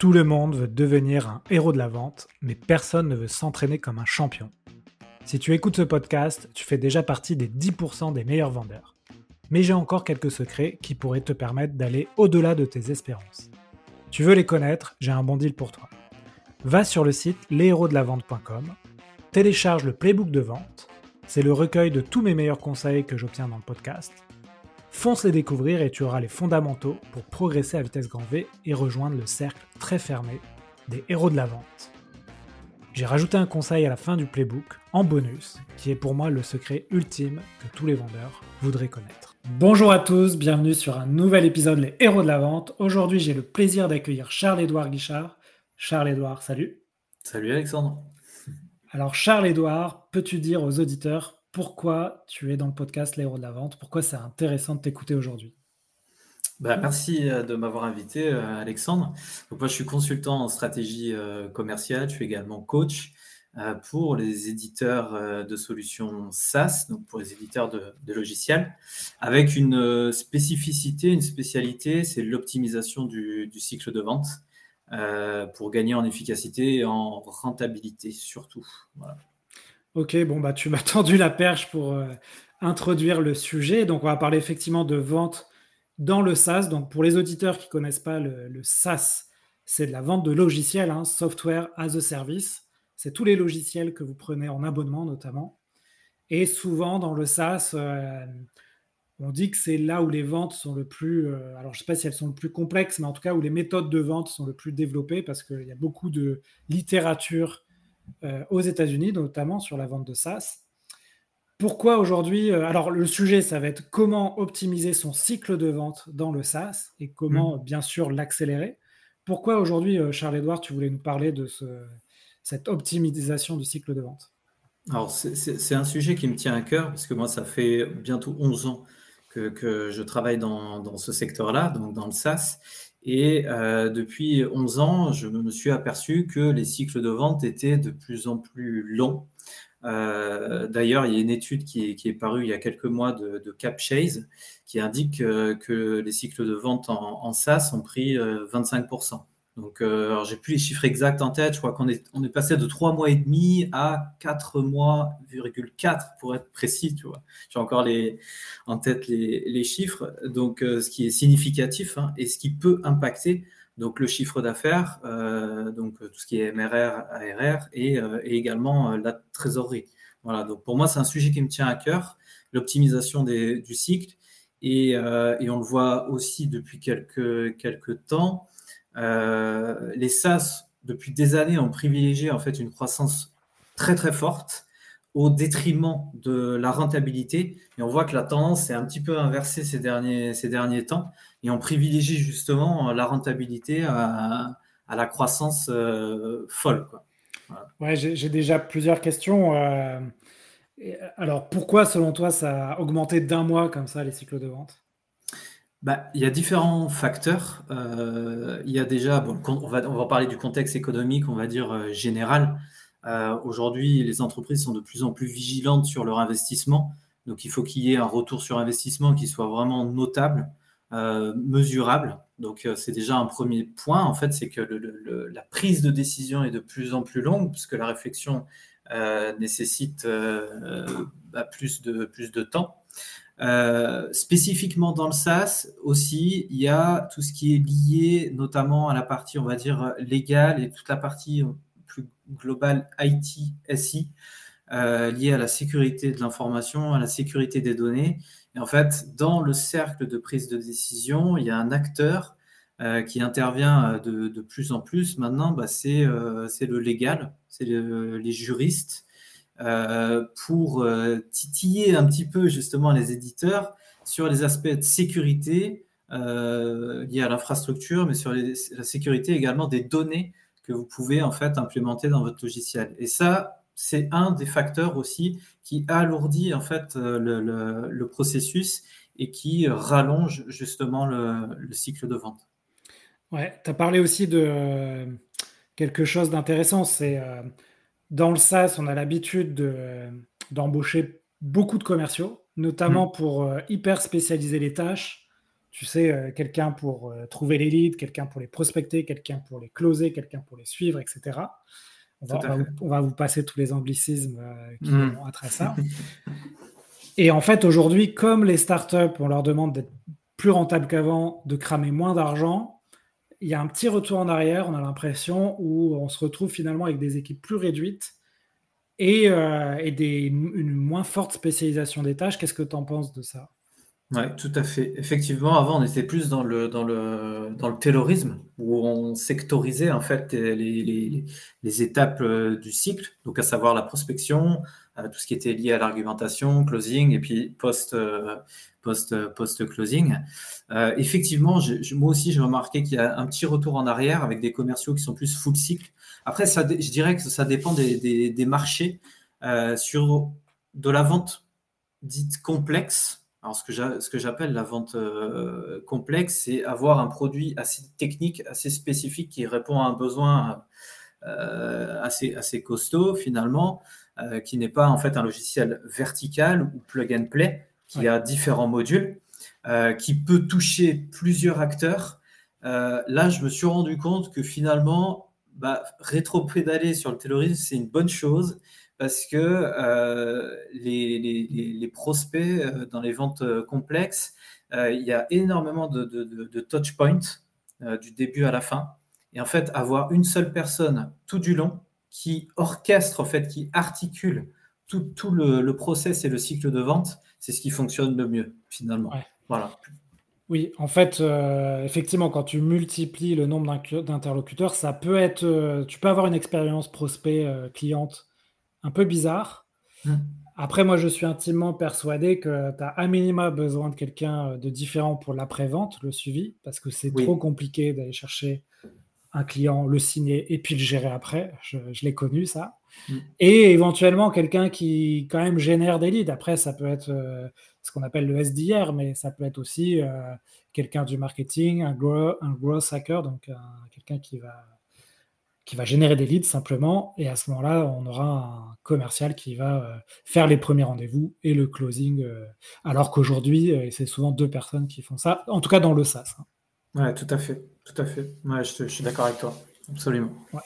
Tout le monde veut devenir un héros de la vente, mais personne ne veut s'entraîner comme un champion. Si tu écoutes ce podcast, tu fais déjà partie des 10% des meilleurs vendeurs. Mais j'ai encore quelques secrets qui pourraient te permettre d'aller au-delà de tes espérances. Tu veux les connaître? J'ai un bon deal pour toi. Va sur le site leshéroesdelavente.com, télécharge le playbook de vente, c'est le recueil de tous mes meilleurs conseils que j'obtiens dans le podcast. Fonce les découvrir et tu auras les fondamentaux pour progresser à vitesse grand V et rejoindre le cercle très fermé des héros de la vente. J'ai rajouté un conseil à la fin du playbook, en bonus, qui est pour moi le secret ultime que tous les vendeurs voudraient connaître. Bonjour à tous, bienvenue sur un nouvel épisode Les Héros de la Vente. Aujourd'hui, j'ai le plaisir d'accueillir Charles-Édouard Guichard. Charles-Édouard, salut. Salut Alexandre. Alors Charles-Édouard, peux-tu dire aux auditeurs pourquoi tu es dans le podcast Les Héros de la Vente? Pourquoi c'est intéressant de t'écouter aujourd'hui? Merci de m'avoir invité, Alexandre. Donc moi, je suis consultant en stratégie commerciale. Je suis également coach pour les éditeurs de solutions SaaS, donc pour les éditeurs de logiciels, avec une spécificité, une spécialité, c'est l'optimisation du cycle de vente pour gagner en efficacité et en rentabilité surtout. Voilà. Ok, tu m'as tendu la perche pour introduire le sujet. Donc, on va parler effectivement de vente dans le SaaS. Donc, pour les auditeurs qui ne connaissent pas le SaaS, c'est de la vente de logiciels, Software as a Service. C'est tous les logiciels que vous prenez en abonnement notamment. Et souvent, dans le SaaS, on dit que c'est là où les ventes sont le plus... alors, je ne sais pas si elles sont le plus complexes, mais en tout cas, où les méthodes de vente sont le plus développées parce qu'il y a beaucoup de littérature aux États-Unis, notamment sur la vente de SaaS. Pourquoi aujourd'hui alors le sujet, ça va être comment optimiser son cycle de vente dans le SaaS et comment, bien sûr, l'accélérer. Pourquoi aujourd'hui, Charles-Édouard, tu voulais nous parler de cette optimisation du cycle de vente? Alors, c'est un sujet qui me tient à cœur parce que moi, ça fait bientôt 11 ans que je travaille dans ce secteur-là, donc dans le SaaS. Et depuis 11 ans, je me suis aperçu que les cycles de vente étaient de plus en plus longs. D'ailleurs, il y a une étude qui est parue il y a quelques mois de Capchase qui indique que les cycles de vente en SaaS ont pris 25%. Donc, alors j'ai plus les chiffres exacts en tête. Je crois qu'on est passé de 3 mois et demi à 4 mois,4 pour être précis, tu vois. J'ai encore en tête les chiffres. Donc, ce qui est significatif et ce qui peut impacter donc le chiffre d'affaires, donc tout ce qui est MRR, ARR et également la trésorerie. Voilà. Donc pour moi, c'est un sujet qui me tient à cœur, l'optimisation du cycle. Et on le voit aussi depuis quelques temps. Les SaaS, depuis des années, ont privilégié en fait une croissance très très forte au détriment de la rentabilité. Et on voit que la tendance s'est un petit peu inversée ces derniers temps. Et on privilégie justement la rentabilité à la croissance folle, quoi. Voilà. Ouais, j'ai déjà plusieurs questions. Alors, pourquoi, selon toi, ça a augmenté d'un mois comme ça, les cycles de vente? Il y a différents facteurs. Il y a déjà, on va parler du contexte économique, on va dire général. Aujourd'hui, les entreprises sont de plus en plus vigilantes sur leur investissement. Donc, il faut qu'il y ait un retour sur investissement qui soit vraiment notable, mesurable. Donc, c'est déjà un premier point. En fait, c'est que la prise de décision est de plus en plus longue puisque la réflexion nécessite plus de temps. Spécifiquement dans le SaaS aussi, il y a tout ce qui est lié notamment à la partie, on va dire, légale et toute la partie plus globale IT, SI, liée à la sécurité de l'information, à la sécurité des données. Et en fait, dans le cercle de prise de décision, il y a un acteur qui intervient de plus en plus. Maintenant, c'est le légal, c'est les juristes pour titiller un petit peu justement les éditeurs sur les aspects de sécurité liés à l'infrastructure, mais sur la sécurité également des données que vous pouvez en fait implémenter dans votre logiciel. Et ça, c'est un des facteurs aussi qui alourdit en fait le processus et qui rallonge justement le cycle de vente. Ouais, tu as parlé aussi de quelque chose d'intéressant, c'est dans le SaaS, on a l'habitude d'embaucher beaucoup de commerciaux, notamment pour hyper spécialiser les tâches. Tu sais, quelqu'un pour trouver les leads, quelqu'un pour les prospecter, quelqu'un pour les closer, quelqu'un pour les suivre, etc. Tout à fait. On va vous passer tous les anglicismes qui Mmh. ont attrait à ça. Et en fait, aujourd'hui, comme les startups, on leur demande d'être plus rentables qu'avant, de cramer moins d'argent, il y a un petit retour en arrière, on a l'impression, où on se retrouve finalement avec des équipes plus réduites et une moins forte spécialisation des tâches. Qu'est-ce que tu en penses de ça? Ouais, tout à fait. Effectivement, avant, on était plus dans le taylorisme, où on sectorisait en fait les étapes du cycle, donc à savoir la prospection, tout ce qui était lié à l'argumentation, closing, et puis post-closing. Effectivement, moi aussi, j'ai remarqué qu'il y a un petit retour en arrière avec des commerciaux qui sont plus full cycle. Après, je dirais que ça dépend des marchés sur de la vente dite complexe. Alors, ce que j'appelle la vente complexe, c'est avoir un produit assez technique, assez spécifique qui répond à un besoin assez costaud finalement, qui n'est pas en fait un logiciel vertical ou plug and play, qui Ouais. a différents modules, qui peut toucher plusieurs acteurs. Là, je me suis rendu compte que finalement, rétro-pédaler sur le taylorisme, c'est une bonne chose parce que les prospects dans les ventes complexes, il y a énormément de touch points du début à la fin. Et en fait, avoir une seule personne tout du long qui orchestre, en fait, qui articule tout le process et le cycle de vente, c'est ce qui fonctionne le mieux, finalement. Ouais. Voilà. Oui, en fait, effectivement, quand tu multiplies le nombre d'interlocuteurs, ça peut être, tu peux avoir une expérience prospect, cliente un peu bizarre. Mm. Après, moi, je suis intimement persuadé que tu as à minima besoin de quelqu'un, de différent pour l'après-vente, le suivi, parce que c'est trop Oui. compliqué d'aller chercher un client, le signer et puis le gérer après. Je l'ai connu ça. Mm. Et éventuellement quelqu'un qui quand même génère des leads. Après, ça peut être ce qu'on appelle le SDR, mais ça peut être aussi quelqu'un du marketing, un growth hacker, donc quelqu'un qui va générer des leads simplement. Et à ce moment-là, on aura un commercial qui va faire les premiers rendez-vous et le closing. Alors qu'aujourd'hui, c'est souvent deux personnes qui font ça, en tout cas dans le SaaS. Hein. Ouais, tout à fait. Tout à fait. Ouais, je suis d'accord avec toi. Absolument. Ouais.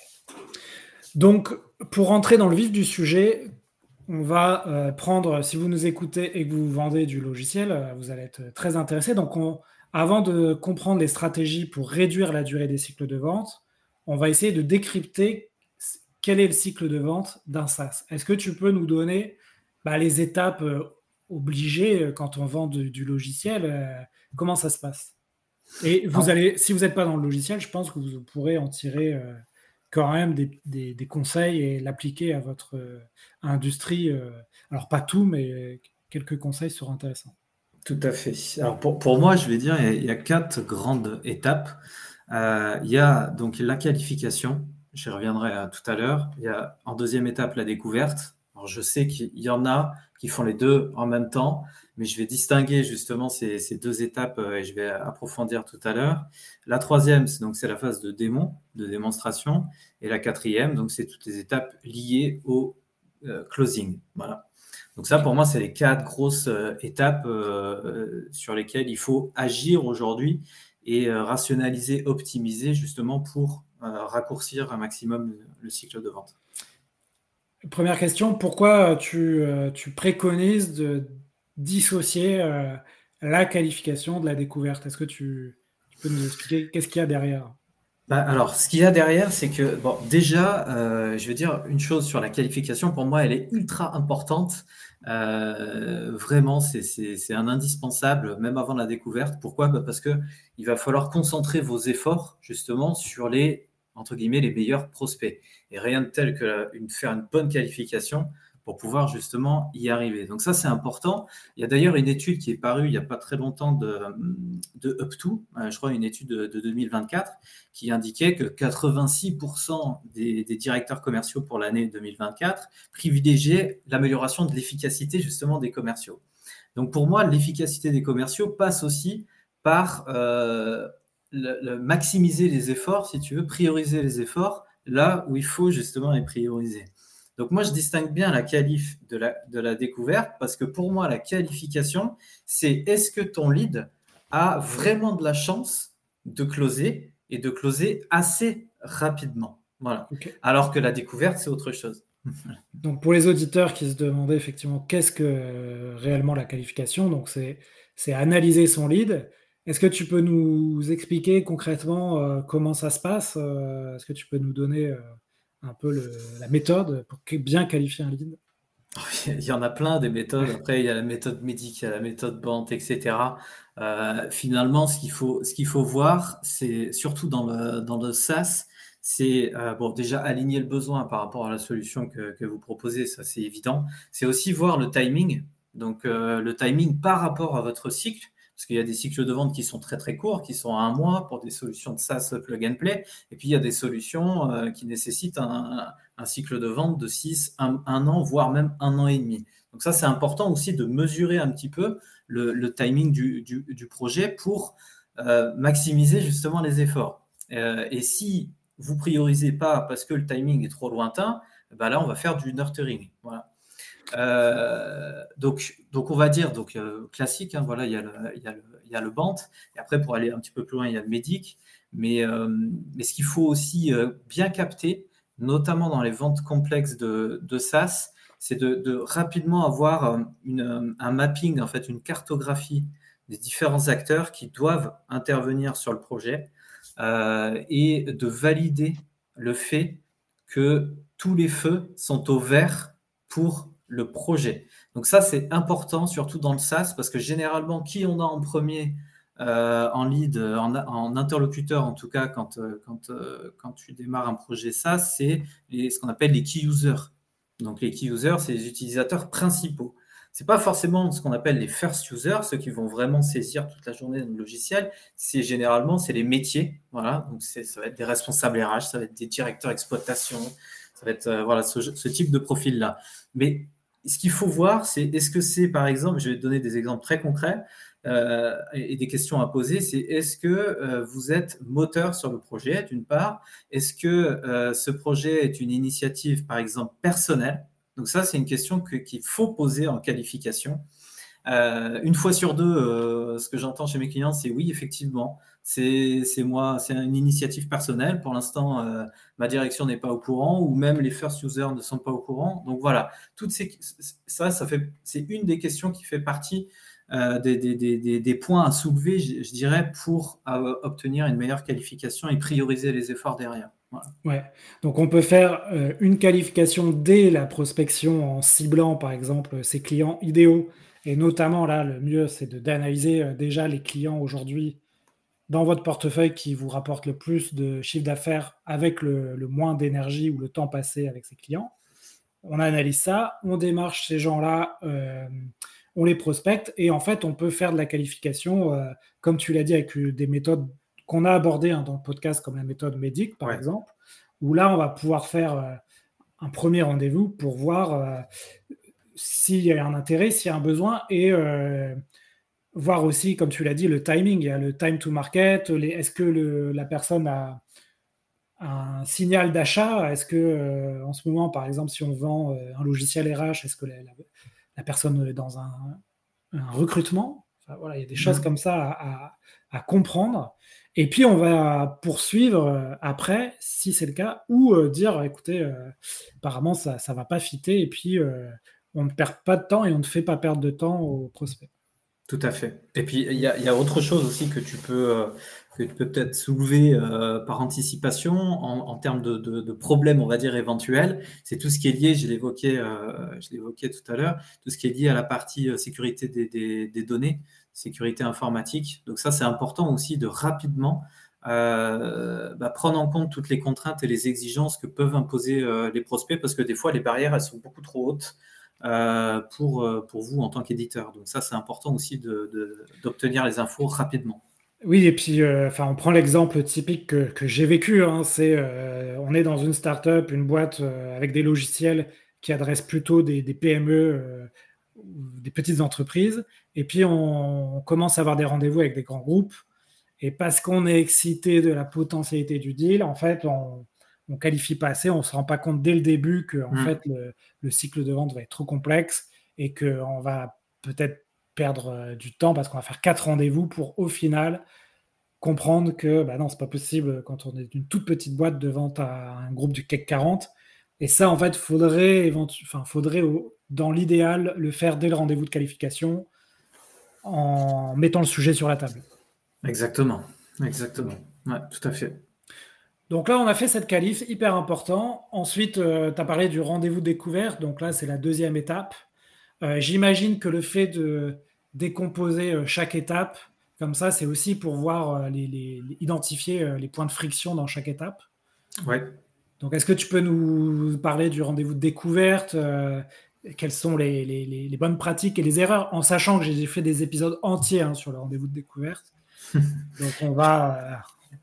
Donc, pour rentrer dans le vif du sujet, on va prendre, si vous nous écoutez et que vous vendez du logiciel, vous allez être très intéressé. Donc, avant de comprendre les stratégies pour réduire la durée des cycles de vente, on va essayer de décrypter quel est le cycle de vente d'un SaaS. Est-ce que tu peux nous donner les étapes obligées quand on vend du logiciel comment ça se passe? Et Alors, si vous n'êtes pas dans le logiciel, je pense que vous pourrez en tirer quand même des conseils et l'appliquer à votre industrie. Alors pas tout, mais quelques conseils seront intéressants. tout à fait. Alors, pour moi, je vais dire, il y a 4 grandes étapes. Il y a donc la qualification, j'y reviendrai tout à l'heure. Il y a en deuxième étape la découverte. Alors, je sais qu'il y en a qui font les deux en même temps, mais je vais distinguer justement ces deux étapes et je vais approfondir tout à l'heure. La troisième, c'est la phase de de démonstration. Et la quatrième, donc c'est toutes les étapes liées au closing. Voilà. Donc ça, pour moi, c'est les 4 grosses étapes sur lesquelles il faut agir aujourd'hui et rationaliser, optimiser justement pour raccourcir un maximum le cycle de vente. Première question, pourquoi tu préconises de dissocier la qualification de la découverte? Est-ce que tu peux nous expliquer qu'est-ce qu'il y a derrière? Alors, ce qu'il y a derrière, c'est que, bon, déjà, je veux dire une chose sur la qualification, pour moi, elle est ultra importante. Vraiment, c'est un indispensable, même avant la découverte. Pourquoi? Parce que il va falloir concentrer vos efforts, justement, sur entre guillemets, les meilleurs prospects. Et rien de tel que faire une bonne qualification pour pouvoir, justement, y arriver. Donc ça, c'est important. Il y a d'ailleurs une étude qui est parue il n'y a pas très longtemps de Up2, je crois une étude de 2024, qui indiquait que 86% des directeurs commerciaux pour l'année 2024 privilégiaient l'amélioration de l'efficacité justement des commerciaux. Donc pour moi, l'efficacité des commerciaux passe aussi par maximiser les efforts, si tu veux, prioriser les efforts là où il faut justement les prioriser. Donc moi, je distingue bien la qualif de la découverte parce que pour moi, la qualification, c'est est-ce que ton lead a vraiment de la chance de closer et de closer assez rapidement. Voilà. Ok. Alors que la découverte, c'est autre chose. Donc pour les auditeurs qui se demandaient effectivement qu'est-ce que réellement la qualification, donc c'est analyser son lead. Est-ce que tu peux nous expliquer concrètement comment ça se passe? Est-ce que tu peux nous donner un peu la méthode pour bien qualifier un lead? Il y en a plein des méthodes. Après, il y a la méthode médic, il y a la méthode Bant, etc. Finalement, ce qu'il faut voir, c'est surtout dans le SaaS, c'est bon, déjà aligner le besoin par rapport à la solution que vous proposez, ça c'est évident. C'est aussi voir le timing. Donc, le timing par rapport à votre cycle, parce qu'il y a des cycles de vente qui sont très très courts, qui sont à 1 mois pour des solutions de SaaS plug and play. Et puis, il y a des solutions qui nécessitent un cycle de vente de 6, 1 an, voire même 1 an et demi. Donc ça, c'est important aussi de mesurer un petit peu le timing du projet pour maximiser justement les efforts. Et si vous priorisez pas parce que le timing est trop lointain, ben là, on va faire du nurturing. Voilà. Donc on va dire classique, hein, voilà, il y a le Bant, et après pour aller un petit peu plus loin, il y a le médic, mais ce qu'il faut aussi bien capter, notamment dans les ventes complexes de SaaS, c'est de rapidement avoir un mapping, en fait, une cartographie des différents acteurs qui doivent intervenir sur le projet, et de valider le fait que tous les feux sont au vert pour le projet. Donc ça, c'est important, surtout dans le SaaS, parce que généralement, qui on a en premier en lead, en interlocuteur, en tout cas, quand tu démarres un projet SaaS, c'est ce qu'on appelle les key users. Donc les key users, c'est les utilisateurs principaux. C'est pas forcément ce qu'on appelle les first users, ceux qui vont vraiment saisir toute la journée dans le logiciel. Généralement, c'est les métiers. Voilà. Donc ça va être des responsables RH, ça va être des directeurs exploitation, ça va être voilà, ce type de profil-là. Mais ce qu'il faut voir, c'est est-ce que c'est, par exemple, je vais te donner des exemples très concrets et des questions à poser, c'est est-ce que vous êtes moteur sur le projet, d'une part? Est-ce que ce projet est une initiative, par exemple, personnelle? Donc ça, c'est une question qu'il faut poser en qualification. Une fois sur deux, ce que j'entends chez mes clients, c'est oui, effectivement, c'est moi, c'est une initiative personnelle. Pour l'instant, ma direction n'est pas au courant, ou même les first users ne sont pas au courant. Donc voilà, c'est une des questions qui fait partie des points à soulever, je dirais, pour obtenir une meilleure qualification et prioriser les efforts derrière. Voilà. Ouais. Donc on peut faire une qualification dès la prospection en ciblant par exemple ses clients idéaux. Et notamment là, le mieux c'est d'analyser déjà les clients aujourd'hui dans votre portefeuille qui vous rapportent le plus de chiffre d'affaires avec le moins d'énergie ou le temps passé avec ces clients. On analyse ça, on démarche ces gens-là, on les prospecte et en fait on peut faire de la qualification, comme tu l'as dit, avec des méthodes qu'on a abordées dans le podcast, comme la méthode MEDIC par Ouais. exemple, où là on va pouvoir faire un premier rendez-vous pour voir s'il y a un intérêt, s'il y a un besoin et voir aussi, comme tu l'as dit, le timing. Il y a le time to market, est-ce que la personne a un signal d'achat? Est-ce que en ce moment, par exemple, si on vend un logiciel RH, est-ce que la personne est dans un recrutement? Enfin, voilà, il y a des choses comme ça à comprendre. Et puis, on va poursuivre après, si c'est le cas, ou dire, écoutez, apparemment, ça ne va pas fitter, et puis on ne perd pas de temps et on ne fait pas perdre de temps aux prospects. Tout à fait. Et puis, il y a autre chose aussi que tu peux peut-être soulever par anticipation en termes de problèmes, on va dire, éventuels. C'est tout ce qui est lié, je l'évoquais tout à l'heure, tout ce qui est lié à la partie sécurité des données, sécurité informatique. Donc ça, c'est important aussi de rapidement prendre en compte toutes les contraintes et les exigences que peuvent imposer les prospects, parce que des fois, les barrières, elles sont beaucoup trop hautes pour vous en tant qu'éditeur. Donc ça, c'est important aussi d'obtenir les infos rapidement. Oui, et puis on prend l'exemple typique que j'ai vécu, hein, c'est on est dans une start-up, une boîte avec des logiciels qui adressent plutôt des PME, ou des petites entreprises, et puis on commence à avoir des rendez-vous avec des grands groupes, et parce qu'on est excité de la potentialité du deal, en fait, on qualifie pas assez, on se rend pas compte dès le début que en fait le cycle de vente va être trop complexe et qu'on va peut-être perdre du temps parce qu'on va faire 4 rendez-vous pour, au final, comprendre que, bah non, c'est pas possible quand on est une toute petite boîte de vente à un groupe du CAC 40. Et ça, en fait, faudrait dans l'idéal, le faire dès le rendez-vous de qualification en mettant le sujet sur la table. Exactement. Exactement. Ouais, tout à fait. Donc là, on a fait cette qualif, hyper important. Ensuite, tu as parlé du rendez-vous de découverte. Donc là, c'est la deuxième étape. J'imagine que le fait de décomposer chaque étape, comme ça, c'est aussi pour voir, identifier les points de friction dans chaque étape. Ouais. Donc, est-ce que tu peux nous parler du rendez-vous de découverte, quelles sont les bonnes pratiques et les erreurs, en sachant que j'ai fait des épisodes entiers sur le rendez-vous de découverte. Donc, on va...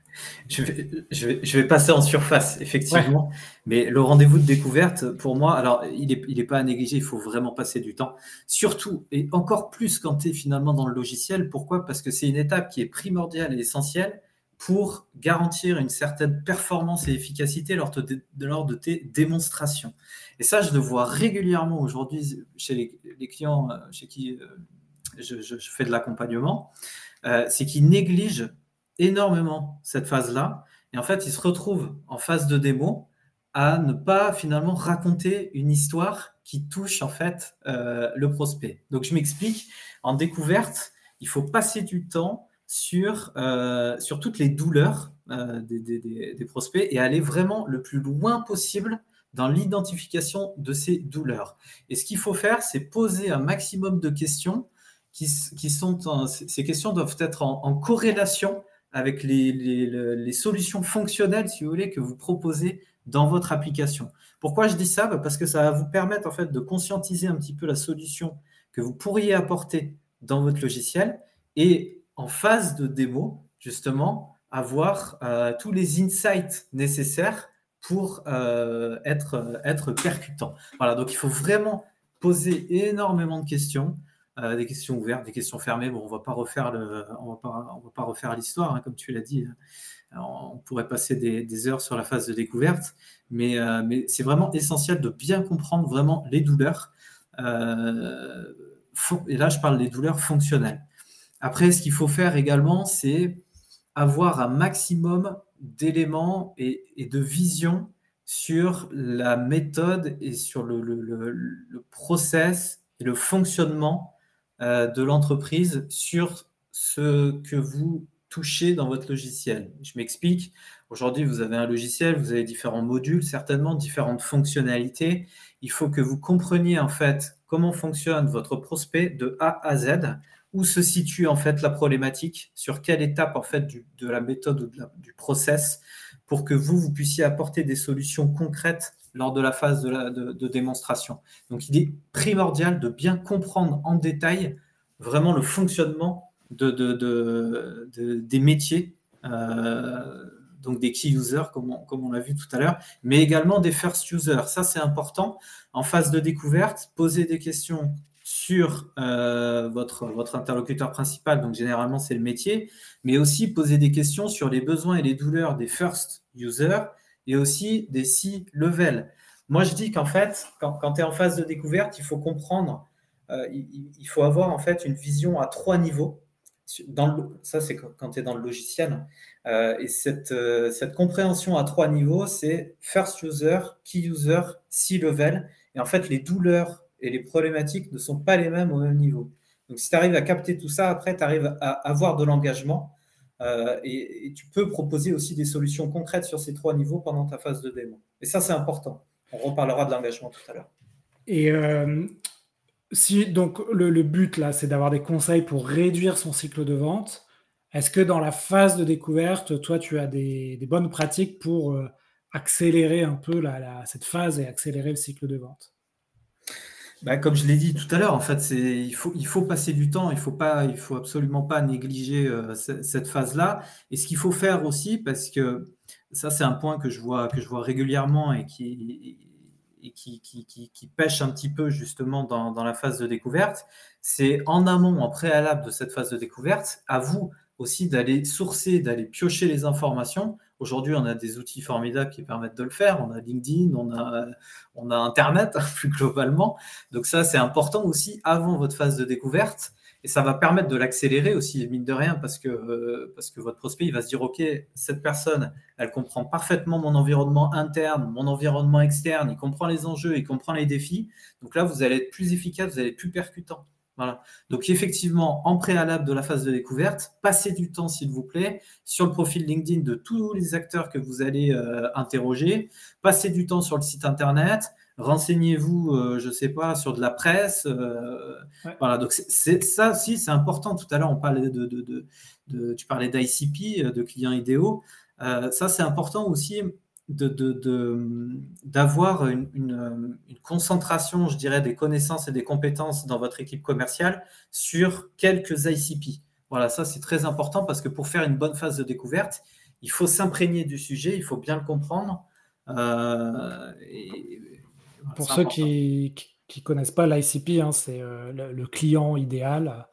Je vais passer en surface, effectivement. Ouais. Mais le rendez-vous de découverte, pour moi, alors, il est pas à négliger, il faut vraiment passer du temps. Surtout, et encore plus quand tu es finalement dans le logiciel. Pourquoi ? Parce que c'est une étape qui est primordiale et essentielle pour garantir une certaine performance et efficacité lors de tes démonstrations. Et ça, je le vois régulièrement aujourd'hui chez les clients chez qui je fais de l'accompagnement. C'est qu'ils négligent énormément cette phase-là. Et en fait, ils se retrouvent en phase de démo à ne pas finalement raconter une histoire qui touche en fait le prospect. Donc, je m'explique. En découverte, il faut passer du temps sur toutes les douleurs des prospects et aller vraiment le plus loin possible dans l'identification de ces douleurs. Et ce qu'il faut faire, c'est poser un maximum de questions qui sont ces questions doivent être en corrélation avec les solutions fonctionnelles, si vous voulez, que vous proposez dans votre application. Pourquoi je dis ça ? Parce que ça va vous permettre en fait de conscientiser un petit peu la solution que vous pourriez apporter dans votre logiciel et en phase de démo, justement, avoir tous les insights nécessaires pour être percutant. Voilà, donc il faut vraiment poser énormément de questions. Des questions ouvertes, des questions fermées. Bon, on va pas refaire l'histoire, comme tu l'as dit. On pourrait passer des heures sur la phase de découverte, mais c'est vraiment essentiel de bien comprendre vraiment les douleurs. Et là, je parle des douleurs fonctionnelles. Après, ce qu'il faut faire également, c'est avoir un maximum d'éléments et de vision sur la méthode et sur le process et le fonctionnement de l'entreprise sur ce que vous touchez dans votre logiciel. Je m'explique. Aujourd'hui, vous avez un logiciel, vous avez différents modules, certainement différentes fonctionnalités. Il faut que vous compreniez en fait comment fonctionne votre prospect de A à Z, où se situe en fait la problématique, sur quelle étape en fait de la méthode ou du process, pour que vous puissiez apporter des solutions concrètes lors de la phase de démonstration. Donc, il est primordial de bien comprendre en détail vraiment le fonctionnement des métiers, donc des key users, comme on l'a vu tout à l'heure, mais également des first users. Ça, c'est important. En phase de découverte, poser des questions sur votre interlocuteur principal, donc généralement, c'est le métier, mais aussi poser des questions sur les besoins et les douleurs des first users et aussi des C-level. Moi, je dis qu'en fait, quand tu es en phase de découverte, il faut comprendre, il faut avoir en fait une vision à 3 niveaux. Ça, c'est quand tu es dans le logiciel. Et cette compréhension à 3 niveaux, c'est first user, key user, C-level. Et en fait, les douleurs et les problématiques ne sont pas les mêmes au même niveau. Donc, si tu arrives à capter tout ça, après, tu arrives à avoir de l'engagement. Et tu peux proposer aussi des solutions concrètes sur ces 3 niveaux pendant ta phase de démo. Et ça, c'est important. On reparlera de l'engagement tout à l'heure. Et donc le but là, c'est d'avoir des conseils pour réduire son cycle de vente. Est-ce que dans la phase de découverte, toi, tu as des bonnes pratiques pour accélérer un peu cette phase et accélérer le cycle de vente ? Comme je l'ai dit tout à l'heure, en fait, il faut passer du temps, il faut absolument pas négliger cette phase-là. Et ce qu'il faut faire aussi, parce que ça, c'est un point que je vois régulièrement et qui pêche un petit peu justement dans la phase de découverte, c'est en amont, en préalable de cette phase de découverte, à vous aussi d'aller sourcer, d'aller piocher les informations. Aujourd'hui, on a des outils formidables qui permettent de le faire. On a LinkedIn, on a Internet plus globalement. Donc ça, c'est important aussi avant votre phase de découverte. Et ça va permettre de l'accélérer aussi, mine de rien, parce que votre prospect, il va se dire, OK, cette personne, elle comprend parfaitement mon environnement interne, mon environnement externe, il comprend les enjeux, il comprend les défis. Donc là, vous allez être plus efficace, vous allez être plus percutant. Voilà. Donc effectivement, en préalable de la phase de découverte, passez du temps, s'il vous plaît, sur le profil LinkedIn de tous les acteurs que vous allez interroger. Passez du temps sur le site internet. Renseignez-vous, je ne sais pas, sur de la presse. Ouais. Voilà, donc ça aussi, c'est important. Tout à l'heure, on parlait tu parlais d'ICP, de clients idéaux. Ça, c'est important aussi d'avoir une concentration, je dirais, des connaissances et des compétences dans votre équipe commerciale sur quelques ICP. Voilà, ça c'est très important parce que pour faire une bonne phase de découverte, il faut s'imprégner du sujet, il faut bien le comprendre. Voilà, Pour c'est ceux important. qui connaissent pas l'ICP, hein, c'est le client idéal,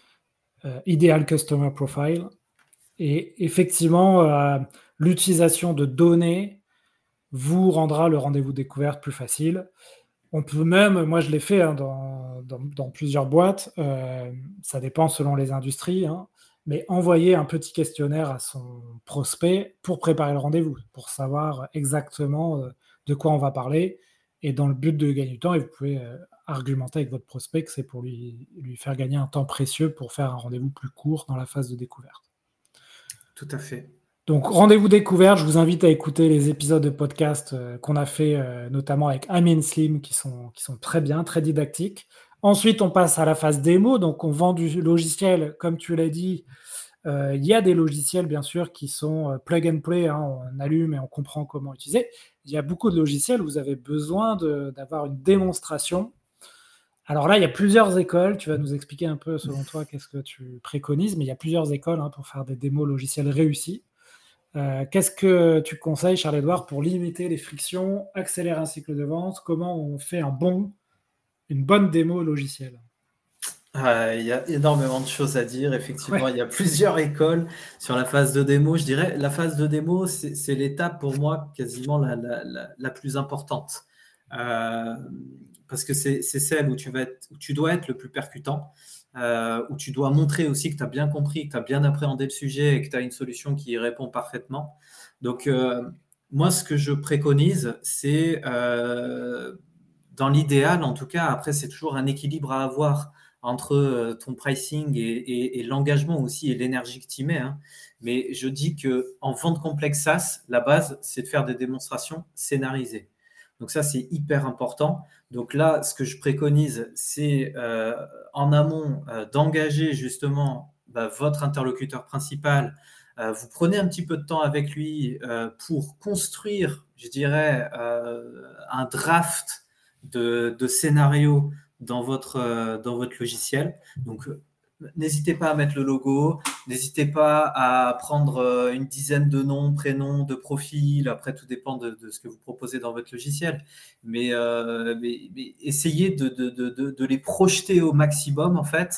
Ideal Customer Profile. Et effectivement, l'utilisation de données vous rendra le rendez-vous découverte plus facile. On peut même, moi je l'ai fait hein, dans plusieurs boîtes, ça dépend selon les industries, hein, mais envoyer un petit questionnaire à son prospect pour préparer le rendez-vous, pour savoir exactement de quoi on va parler, et dans le but de gagner du temps, et vous pouvez argumenter avec votre prospect que c'est pour lui faire gagner un temps précieux pour faire un rendez-vous plus court dans la phase de découverte. Tout à fait. Donc, rendez-vous découverte, je vous invite à écouter les épisodes de podcast qu'on a fait notamment avec Amin Slim qui sont très bien, très didactiques. Ensuite, on passe à la phase démo. Donc, on vend du logiciel, comme tu l'as dit. Il y a des logiciels, bien sûr, qui sont plug and play. Hein, on allume et on comprend comment utiliser. Il y a beaucoup de logiciels où vous avez besoin d'avoir une démonstration. Alors là, il y a plusieurs écoles. Tu vas nous expliquer un peu, selon toi, qu'est-ce que tu préconises. Mais il y a plusieurs écoles hein, pour faire des démos logiciels réussis. Qu'est-ce que tu conseilles, Charles-Édouard, pour limiter les frictions, accélérer un cycle de vente? Comment on fait une bonne démo logicielle? Il y a énormément de choses à dire. Effectivement, Ouais, il y a plusieurs écoles sur la phase de démo. Je dirais la phase de démo, c'est l'étape pour moi quasiment la plus importante. Euh, Parce que c'est celle où où tu dois être le plus percutant, où tu dois montrer aussi que tu as bien compris, que tu as bien appréhendé le sujet et que tu as une solution qui y répond parfaitement. Donc, moi, ce que je préconise, c'est dans l'idéal, en tout cas, après, c'est toujours un équilibre à avoir entre ton pricing et l'engagement aussi et l'énergie que tu y mets. Hein. Mais je dis qu'en vente complexe SaaS, la base, c'est de faire des démonstrations scénarisées. Donc ça, c'est hyper important. Donc là, ce que je préconise, c'est en amont d'engager justement votre interlocuteur principal. Vous prenez un petit peu de temps avec lui pour construire, je dirais, un draft de scénario dans votre logiciel. Donc, n'hésitez pas à mettre le logo, n'hésitez pas à prendre une dizaine de noms, prénoms, de profils. Après, tout dépend de ce que vous proposez dans votre logiciel. Mais essayez de les projeter au maximum, en fait,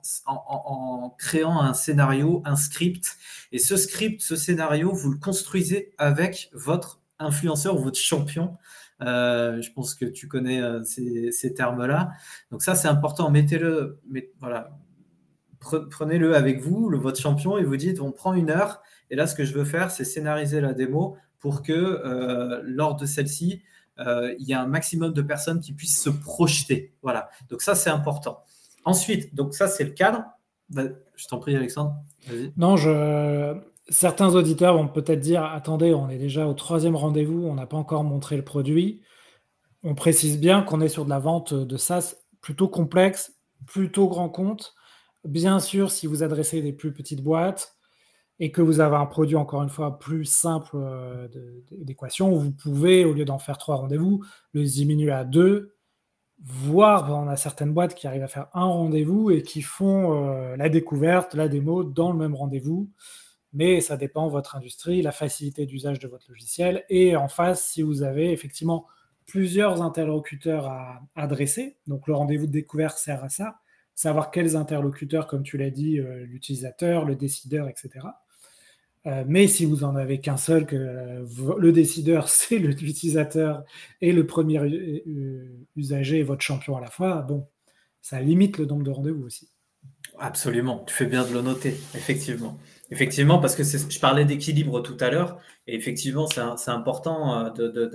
en créant un scénario, un script. Et ce script, ce scénario, vous le construisez avec votre influenceur ou votre champion. Je pense que tu connais ces termes-là. Donc ça, c'est important. Mettez-le, voilà, prenez-le avec vous, votre champion, et vous dites, on prend 1 heure. Et là, ce que je veux faire, c'est scénariser la démo pour que lors de celle-ci, il y a un maximum de personnes qui puissent se projeter. Voilà. Donc ça, c'est important. Ensuite, donc ça, c'est le cadre. Je t'en prie, Alexandre. Vas-y. non, certains auditeurs vont peut-être dire, attendez, on est déjà au 3e rendez-vous, on n'a pas encore montré le produit. On précise bien qu'on est sur de la vente de SaaS plutôt complexe, plutôt grand compte. Bien sûr, si vous adressez des plus petites boîtes et que vous avez un produit, encore une fois, plus simple d'équation, vous pouvez, au lieu d'en faire 3 rendez-vous, le diminuer à 2, voire on a certaines boîtes qui arrivent à faire un rendez-vous et qui font la découverte, la démo dans le même rendez-vous. Mais ça dépend de votre industrie, la facilité d'usage de votre logiciel. Et en face, si vous avez effectivement plusieurs interlocuteurs à adresser, donc le rendez-vous de découverte sert à ça, savoir quels interlocuteurs, comme tu l'as dit, l'utilisateur, le décideur, etc. Mais si vous en avez qu'un seul, que le décideur, c'est l'utilisateur et le premier usager est votre champion à la fois, bon, ça limite le nombre de rendez-vous aussi. Absolument, tu fais bien de le noter, effectivement. Effectivement, parce que je parlais d'équilibre tout à l'heure, et effectivement, c'est important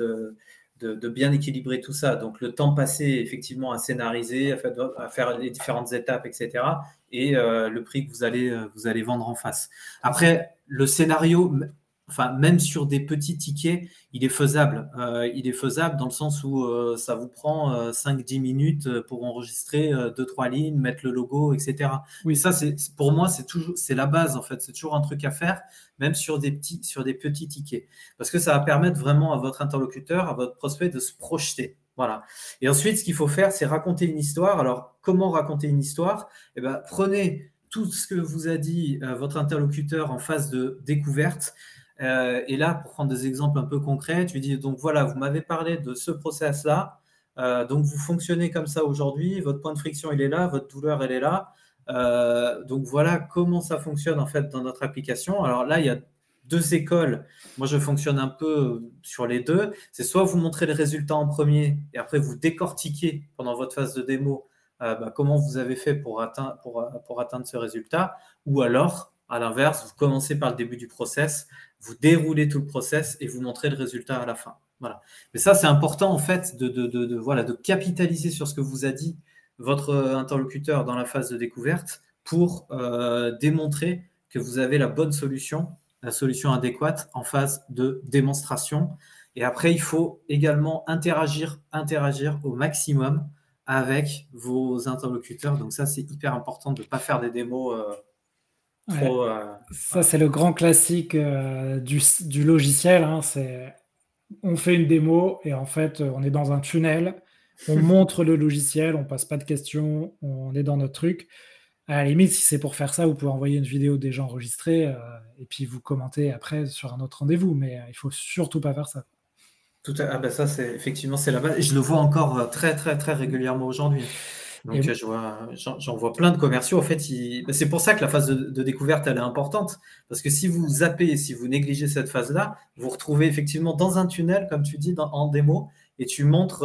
de bien équilibrer tout ça. Donc, le temps passé, effectivement, à scénariser, à faire les différentes étapes, etc., et le prix que vous allez vendre en face. Après, le scénario, enfin, même sur des petits tickets, il est faisable. Il est faisable dans le sens où ça vous prend 5-10 minutes pour enregistrer 2-3 lignes, mettre le logo, etc. Oui. Et ça, pour moi, c'est la base, en fait. C'est toujours un truc à faire, même sur des petits tickets. Parce que ça va permettre vraiment à votre interlocuteur, à votre prospect de se projeter. Voilà. Et ensuite, ce qu'il faut faire, c'est raconter une histoire. Alors, comment raconter une histoire? Eh ben, prenez tout ce que vous a dit votre interlocuteur en phase de découverte. Et là, pour prendre des exemples un peu concrets, tu dis donc voilà, vous m'avez parlé de ce process-là. Donc, vous fonctionnez comme ça aujourd'hui. Votre point de friction, il est là. Votre douleur, elle est là. Donc voilà comment ça fonctionne en fait dans notre application. Alors là, il y a deux écoles. Moi, je fonctionne un peu sur les deux. C'est soit vous montrez les résultats en premier et après vous décortiquez pendant votre phase de démo comment vous avez fait pour atteindre ce résultat. Ou alors, à l'inverse, vous commencez par le début du process, vous déroulez tout le process et vous montrez le résultat à la fin. Voilà. Mais ça, c'est important en fait voilà, de capitaliser sur ce que vous a dit votre interlocuteur dans la phase de découverte pour démontrer que vous avez la bonne solution, la solution adéquate en phase de démonstration. Et après, il faut également interagir au maximum avec vos interlocuteurs. Donc ça, c'est hyper important de ne pas faire des démos Ouais. trop... Ça, voilà. c'est le grand classique du logiciel, hein. On fait une démo et en fait, on est dans un tunnel. On montre le logiciel, on passe pas de questions, on est dans notre truc. À la limite, si c'est pour faire ça, vous pouvez envoyer une vidéo déjà enregistrée et puis vous commentez après sur un autre rendez-vous. Mais il faut surtout pas faire ça. Ah ben ça, effectivement, c'est la base. Et je le vois encore très, très, très régulièrement aujourd'hui. Et, Donc, j'en vois plein de commerciaux. En fait, c'est pour ça que la phase de découverte, elle est importante. Parce que si vous zappez, si vous négligez cette phase-là, vous vous retrouvez effectivement dans un tunnel, comme tu dis, en démo, et tu montres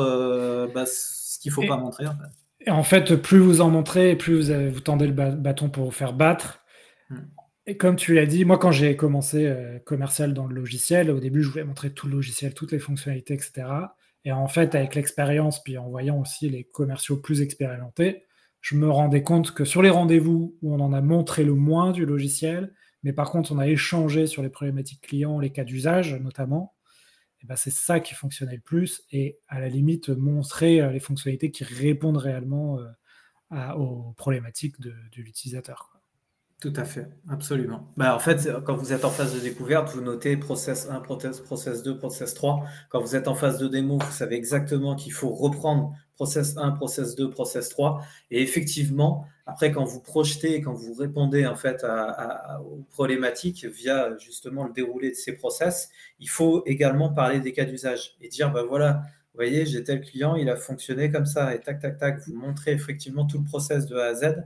ce qu'il ne faut pas et- montrer. En fait. et en fait, plus vous en montrez, plus vous tendez le bâton pour vous faire battre. Hmm. Et comme tu l'as dit, moi, quand j'ai commencé commercial dans le logiciel, au début, je voulais montrer tout le logiciel, toutes les fonctionnalités, etc. Et en fait, avec l'expérience, puis en voyant aussi les commerciaux plus expérimentés, je me rendais compte que sur les rendez-vous où on en a montré le moins du logiciel, mais par contre, on a échangé sur les problématiques clients, les cas d'usage notamment, et ben, c'est ça qui fonctionnait le plus. Et à la limite, montrer les fonctionnalités qui répondent réellement aux problématiques de l'utilisateur, quoi. Tout à fait, absolument. En fait, quand vous êtes en phase de découverte, vous notez process 1, process 2, process 3. Quand vous êtes en phase de démo, vous savez exactement qu'il faut reprendre process 1, process 2, process 3. Et effectivement, après, quand vous projetez, quand vous répondez en fait aux problématiques via justement le déroulé de ces process, il faut également parler des cas d'usage et dire, voilà, vous voyez, j'ai tel client, il a fonctionné comme ça, et tac, tac, tac, vous montrez effectivement tout le process de A à Z.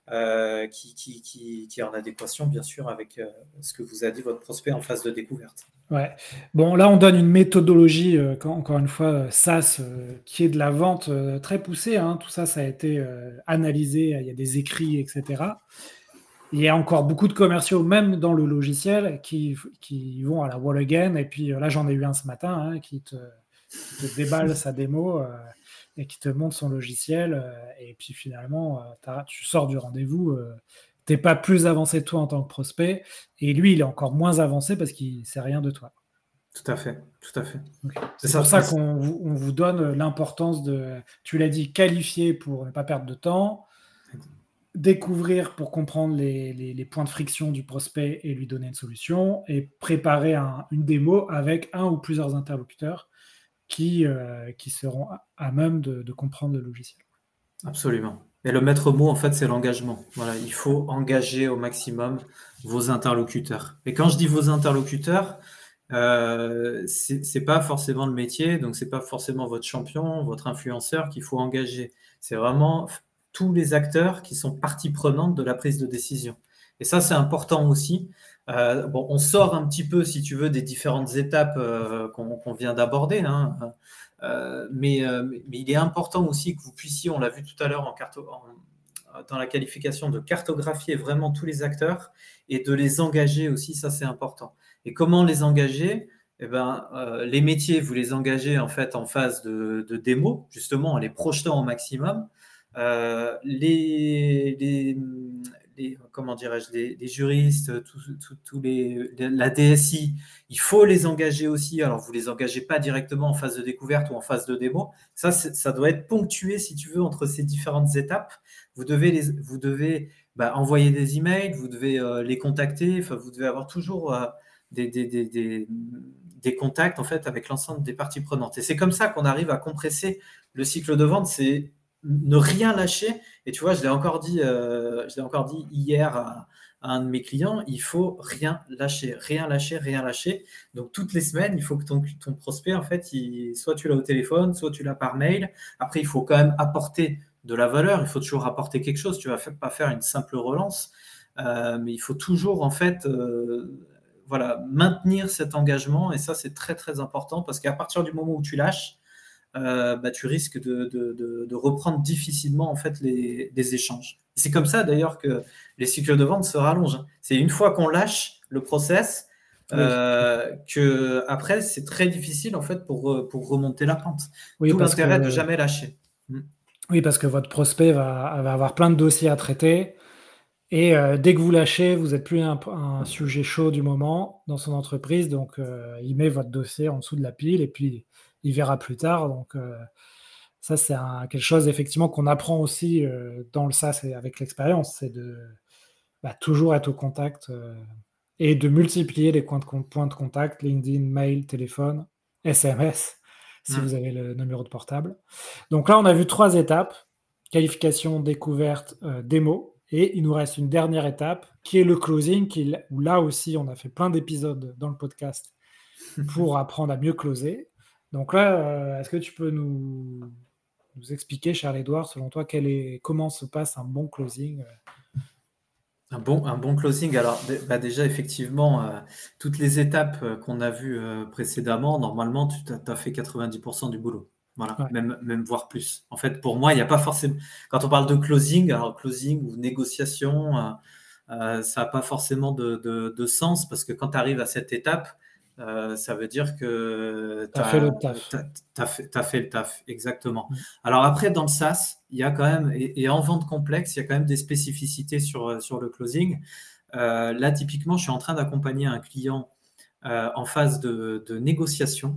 Qui est en adéquation, bien sûr, avec ce que vous a dit votre prospect en phase de découverte. Ouais. Bon, là, on donne une méthodologie, encore une fois, SaaS, qui est de la vente très poussée, hein. Tout ça, ça a été analysé, il y a des écrits, etc. Il y a encore beaucoup de commerciaux, même dans le logiciel, qui vont à la wall again. Et puis là, j'en ai eu un ce matin qui te déballe sa démo et qui te montre son logiciel. Et puis finalement, tu sors du rendez-vous. T'es pas plus avancé toi en tant que prospect. Et lui, il est encore moins avancé parce qu'il ne sait rien de toi. Tout à fait, tout à fait. C'est pour ça qu'on vous donne l'importance de, tu l'as dit, qualifier pour ne pas perdre de temps, découvrir pour comprendre les points de friction du prospect et lui donner une solution, et préparer une démo avec un ou plusieurs interlocuteurs qui seront à même de comprendre le logiciel. Absolument. Et le maître mot, en fait, c'est l'engagement. Voilà, il faut engager au maximum vos interlocuteurs. Et quand je dis vos interlocuteurs, c'est pas forcément le métier, donc c'est pas forcément votre champion, votre influenceur qu'il faut engager. C'est vraiment tous les acteurs qui sont partie prenante de la prise de décision. Et ça, c'est important aussi. On sort un petit peu, si tu veux, des différentes étapes qu'on vient d'aborder, hein. Mais il est important aussi que vous puissiez, on l'a vu tout à l'heure dans la qualification de cartographier vraiment tous les acteurs et de les engager aussi, ça c'est important. Et comment les engager? Eh ben, les métiers, vous les engagez en fait en phase de démo, justement en les projetant au maximum. Comment dirais-je, les juristes, la DSI, il faut les engager aussi. Alors, vous les engagez pas directement en phase de découverte ou en phase de démo. Ça doit être ponctué, si tu veux, entre ces différentes étapes. Vous devez envoyer des emails, vous devez les contacter. Enfin, vous devez avoir toujours des contacts en fait avec l'ensemble des parties prenantes. Et c'est comme ça qu'on arrive à compresser le cycle de vente. C'est ne rien lâcher. Et tu vois, je l'ai encore dit hier à un de mes clients, il faut rien lâcher, rien lâcher, rien lâcher. Donc toutes les semaines, il faut que ton prospect, en fait, soit tu l'as au téléphone, soit tu l'as par mail. Après, il faut quand même apporter de la valeur. Il faut toujours apporter quelque chose. Tu vas pas faire une simple relance, mais il faut toujours, en fait, voilà, maintenir cet engagement. Et ça, c'est très, très important parce qu'à partir du moment où tu lâches, tu risques de reprendre difficilement en fait les échanges. C'est comme ça d'ailleurs que les cycles de vente se rallongent. C'est une fois qu'on lâche le process que après c'est très difficile en fait pour remonter la pente. Oui, D'où parce l'intérêt que, de jamais lâcher. oui, parce que votre prospect va avoir plein de dossiers à traiter et dès que vous lâchez, vous êtes plus un sujet chaud du moment dans son entreprise, donc il met votre dossier en dessous de la pile et puis il verra plus tard. Donc ça, c'est quelque chose effectivement qu'on apprend aussi dans le SaaS et avec l'expérience, c'est de toujours être au contact et de multiplier les points de contact, LinkedIn, mail, téléphone, SMS, si vous avez le numéro de portable. Donc là, on a vu 3 étapes, qualification, découverte, démo, et il nous reste une dernière étape qui est le closing, où là aussi, on a fait plein d'épisodes dans le podcast pour apprendre à mieux closer. Donc là, est-ce que tu peux nous expliquer, Charles-Édouard, selon toi, comment se passe un bon closing? Un bon closing. Alors, déjà, effectivement, toutes les étapes qu'on a vues précédemment, normalement, tu as fait 90% du boulot. Voilà, Ouais. même voire plus. En fait, pour moi, il n'y a pas forcément. Quand on parle de closing, alors closing ou négociation, ça n'a pas forcément de sens parce que quand tu arrives à cette étape, ça veut dire que Tu as fait le taf. t'as fait le taf, exactement. Mm. Alors après, dans le SaaS, il y a quand même, et en vente complexe, il y a quand même des spécificités sur le closing. Là, typiquement, je suis en train d'accompagner un client en phase de négociation.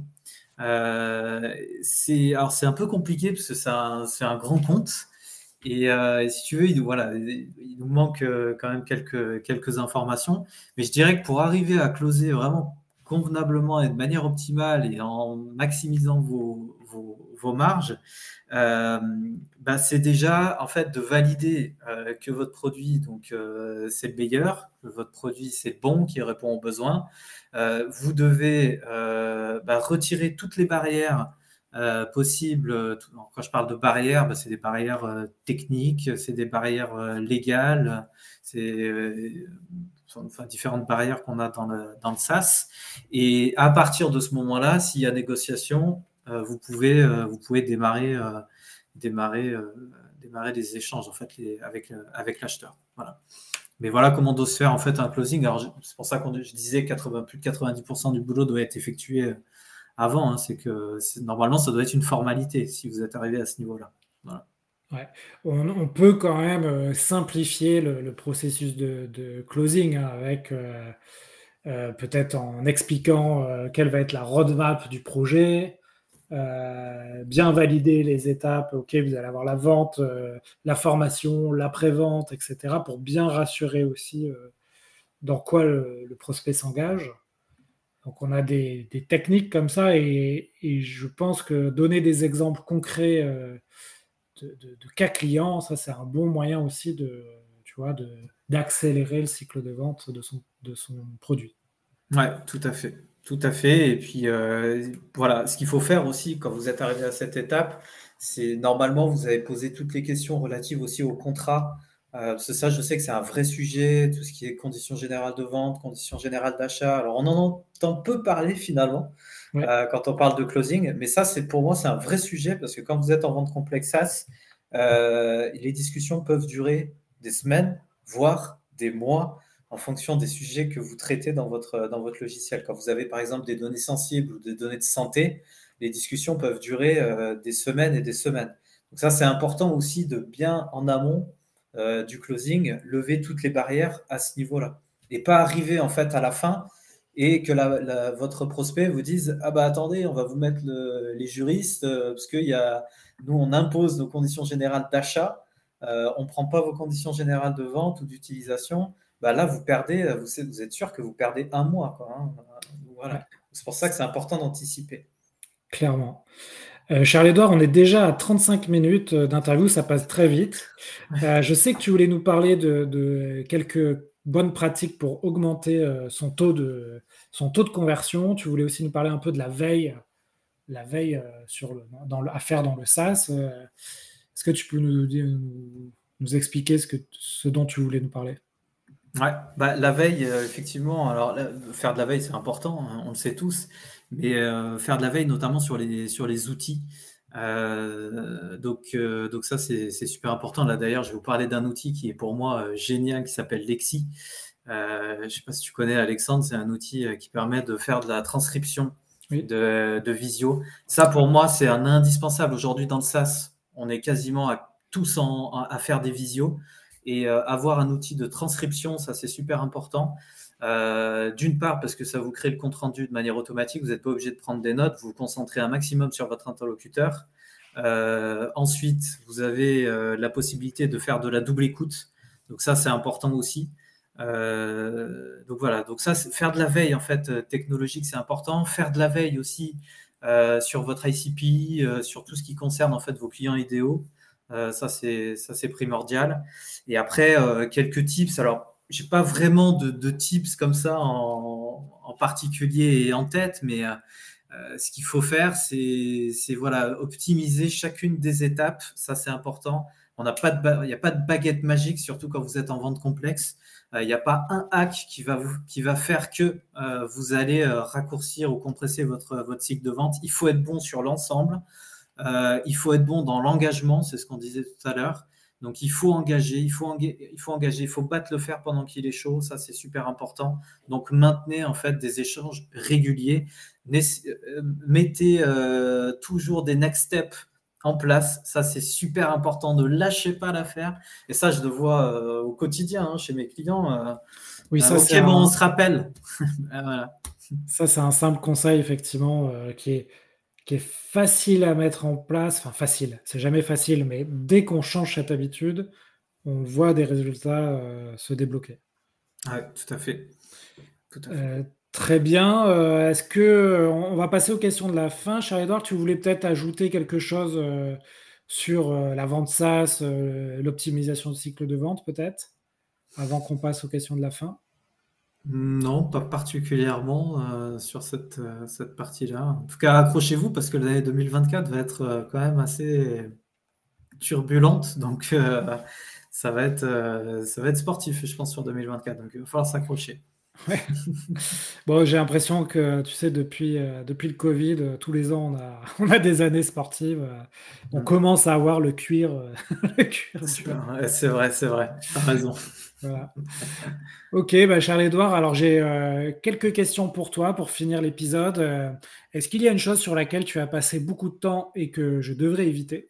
C'est un peu compliqué parce que c'est un grand compte. Et si tu veux, il nous manque quand même quelques informations. Mais je dirais que pour arriver à closer vraiment convenablement et de manière optimale et en maximisant vos marges, c'est déjà en fait de valider que votre produit c'est le meilleur, que votre produit c'est le bon qui répond aux besoins. Vous devez retirer toutes les barrières possibles. Quand je parle de barrières, c'est des barrières techniques, c'est des barrières légales, c'est différentes barrières qu'on a dans le SaaS. Et à partir de ce moment-là, s'il y a négociation, vous pouvez démarrer des échanges en fait avec l'acheteur. Voilà. Mais voilà comment doit se faire en fait un closing. Alors c'est pour ça que je disais plus de 90% du boulot doit être effectué avant. C'est que normalement ça doit être une formalité si vous êtes arrivé à ce niveau-là. Voilà. Ouais. On peut quand même simplifier le processus de closing avec peut-être en expliquant quelle va être la roadmap du projet, bien valider les étapes. Ok, vous allez avoir la vente, la formation, l'après-vente, etc. pour bien rassurer aussi dans quoi le prospect s'engage. Donc on a des techniques comme ça et je pense que donner des exemples concrets de cas clients, ça c'est un bon moyen aussi d'accélérer le cycle de vente de son produit. Ouais, tout à fait. Tout à fait. Et puis, voilà, ce qu'il faut faire aussi quand vous êtes arrivé à cette étape, c'est normalement, vous avez posé toutes les questions relatives aussi au contrat. Parce que ça, je sais que c'est un vrai sujet, tout ce qui est conditions générales de vente, conditions générales d'achat. Alors, on en entend peu parler finalement Ouais. quand on parle de closing, mais ça, pour moi, c'est un vrai sujet parce que quand vous êtes en vente complexe SaaS, les discussions peuvent durer des semaines, voire des mois, en fonction des sujets que vous traitez dans votre logiciel. Quand vous avez par exemple des données sensibles ou des données de santé, les discussions peuvent durer des semaines et des semaines. Donc ça, c'est important aussi de bien en amont du closing, lever toutes les barrières à ce niveau-là. Et pas arriver en fait à la fin et que votre prospect vous dise ah bah attendez, on va vous mettre les juristes parce que nous on impose nos conditions générales d'achat, on ne prend pas vos conditions générales de vente ou d'utilisation. Bah là vous perdez, vous êtes sûr que vous perdez un mois quoi, hein. Ouais, Voilà. C'est pour ça que c'est important d'anticiper. clairement. Charles-Édouard, on est déjà à 35 minutes d'interview, ça passe très vite. Je sais que tu voulais nous parler de quelques bonnes pratiques pour augmenter son taux de conversion. Tu voulais aussi nous parler un peu de la veille à faire dans le SaaS. Est-ce que tu peux nous expliquer ce dont tu voulais nous parler? Ouais, bah, la veille, effectivement, alors faire de la veille, c'est important, hein, on le sait tous, mais faire de la veille, notamment sur les outils. Donc ça, c'est super important. Là, d'ailleurs, je vais vous parler d'un outil qui est pour moi génial, qui s'appelle Lexi. Je ne sais pas si tu connais, Alexandre, c'est un outil qui permet de faire de la transcription Oui. de visio. Ça, pour moi, c'est un indispensable. Aujourd'hui, dans le SaaS, on est quasiment tous à faire des visios. Et avoir un outil de transcription, ça, c'est super important. D'une part, parce que ça vous crée le compte-rendu de manière automatique. Vous n'êtes pas obligé de prendre des notes. Vous vous concentrez un maximum sur votre interlocuteur. Ensuite, vous avez la possibilité de faire de la double écoute. Donc ça, c'est important aussi. Donc voilà, donc ça, faire de la veille en fait technologique, c'est important. Faire de la veille aussi sur votre ICP, sur tout ce qui concerne en fait vos clients idéaux, ça c'est primordial. Et après quelques tips. Alors, j'ai pas vraiment de tips comme ça en particulier et en tête, mais ce qu'il faut faire, c'est voilà, optimiser chacune des étapes. Ça, c'est important. Il n'y a pas de baguette magique, surtout quand vous êtes en vente complexe. Il n'y a pas un hack qui va faire que vous allez raccourcir ou compresser votre cycle de vente. Il faut être bon sur l'ensemble. Il faut être bon dans l'engagement, c'est ce qu'on disait tout à l'heure. Donc, il faut engager, il faut battre le fer pendant qu'il est chaud. Ça, c'est super important. Donc, maintenez en fait des échanges réguliers. Mettez toujours des next steps en place. Ça, c'est super important. Ne lâchez pas l'affaire. Et ça, je le vois au quotidien chez mes clients. Oui, Ok, bon, on se rappelle. Voilà. ça, c'est un simple conseil, effectivement, qui est facile à mettre en place. Enfin, facile, c'est jamais facile, mais dès qu'on change cette habitude, on voit des résultats se débloquer. Ouais, tout à fait. Tout à fait. Très bien. Est-ce que on va passer aux questions de la fin. Charles-Édouard, tu voulais peut-être ajouter quelque chose sur la vente SaaS, l'optimisation du cycle de vente, peut-être, avant qu'on passe aux questions de la fin? Non, pas particulièrement sur cette partie-là. En tout cas, accrochez-vous parce que l'année 2024 va être quand même assez turbulente. Donc, ça va être sportif, je pense, sur 2024. Donc, il va falloir s'accrocher. Ouais. Bon, j'ai l'impression que, tu sais, depuis le Covid, tous les ans, on a des années sportives. On Mm. commence à avoir le cuir, le cuir dur. Ouais, c'est vrai, c'est vrai. T'as raison. Voilà. Ok, bah Charles-Édouard, alors j'ai quelques questions pour toi pour finir l'épisode. Est-ce qu'il y a une chose sur laquelle tu as passé beaucoup de temps et que je devrais éviter?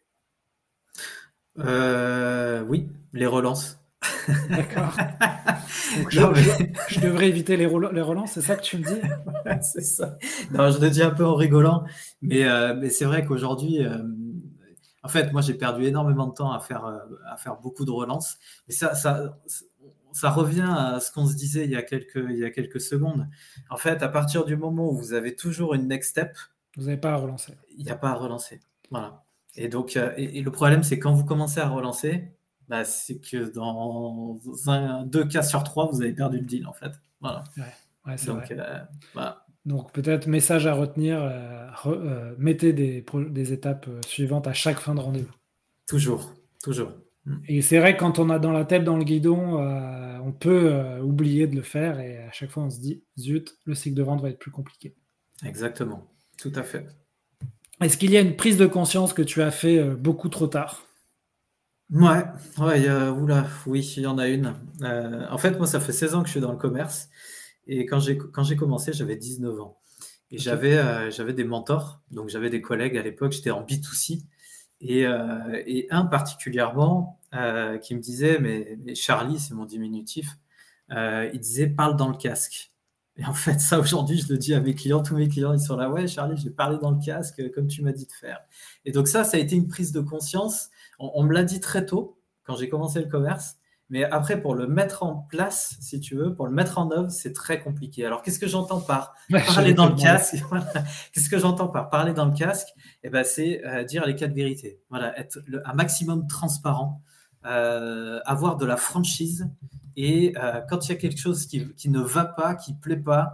Oui, les relances. D'accord. Donc Non, mais je devrais éviter les relances, c'est ça que tu me dis? c'est ça. Non, je le dis un peu en rigolant, mais c'est vrai qu'aujourd'hui, en fait, moi, j'ai perdu énormément de temps à faire beaucoup de relances. Mais ça revient à ce qu'on se disait il y a quelques secondes. En fait, à partir du moment où vous avez toujours une next step, Vous n'avez pas à relancer. il n'y a pas à relancer. Voilà. Et donc, et le problème, c'est quand vous commencez à relancer, bah, c'est que dans 2 cas sur 3, vous avez perdu le deal, en fait. Voilà. Ouais, ouais, c'est Donc, vrai. voilà. Donc peut-être message à retenir, mettez des étapes suivantes à chaque fin de rendez-vous. Toujours, toujours. Et c'est vrai que quand on a dans la tête dans le guidon, on peut oublier de le faire et à chaque fois on se dit, zut, le cycle de vente va être plus compliqué. Exactement. Tout à fait. Est-ce qu'il y a une prise de conscience que tu as fait beaucoup trop tard? Ouais, ouais, oula, oui, il y en a une. En fait, moi, ça fait 16 ans que je suis dans le commerce et quand j'ai commencé, j'avais 19 ans et Ok. j'avais des mentors, donc j'avais des collègues à l'époque, j'étais en B2C et un particulièrement qui me disait, mais Charlie, c'est mon diminutif, il disait: «Parle dans le casque» et en fait, ça aujourd'hui, je le dis à mes clients, tous mes clients, ils sont là: «Ouais Charlie, je vais parler dans le casque, comme tu m'as dit de faire» et donc ça a été une prise de conscience. On me l'a dit très tôt, quand j'ai commencé le commerce, mais après pour le mettre en place, si tu veux, pour le mettre en œuvre, c'est très compliqué. Alors qu'est-ce que j'entends par Ouais, parler j'allais dans te le demander. casque? Voilà. Qu'est-ce que j'entends par parler dans le casque? Eh ben, c'est dire les quatre vérités. Voilà, être un maximum transparent, avoir de la franchise et quand il y a quelque chose qui ne va pas, qui ne plaît pas,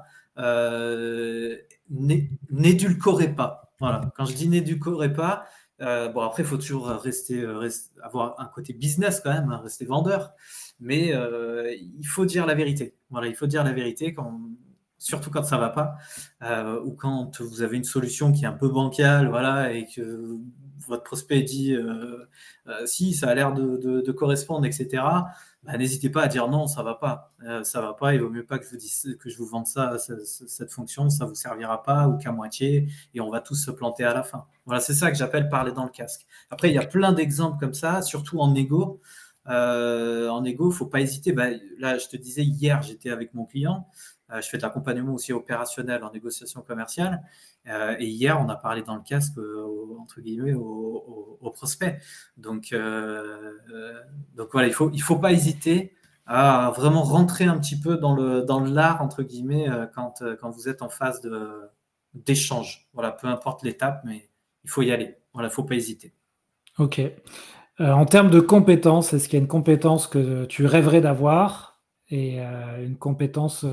n'édulcorez pas. Voilà. Quand je dis n'édulcorez pas, bon, après, il faut toujours avoir un côté business quand même, hein, rester vendeur. Mais il faut dire la vérité. Voilà, il faut dire la vérité, surtout quand ça ne va pas, ou quand vous avez une solution qui est un peu bancale, voilà, et que votre prospect dit si, ça a l'air de correspondre, etc. Bah, n'hésitez pas à dire non, ça va pas, il vaut mieux pas que je vous vende cette fonction, ça vous servira pas ou qu'à moitié, et on va tous se planter à la fin. Voilà, c'est ça que j'appelle parler dans le casque. Après, il y a Ok. plein d'exemples comme ça, surtout en égo. En égo, faut pas hésiter. Bah, là, je te disais, hier, j'étais avec mon client. Je fais de l'accompagnement aussi opérationnel en négociation commerciale. Et hier, on a parlé dans le casque, entre guillemets, aux prospects. Donc, donc voilà, il faut pas hésiter à vraiment rentrer un petit peu dans l'art, entre guillemets, quand vous êtes en phase d'échange. Voilà, peu importe l'étape, mais il faut y aller. Voilà, il faut pas hésiter. Ok. En termes de compétences, est-ce qu'il y a une compétence que tu rêverais d'avoir et une compétence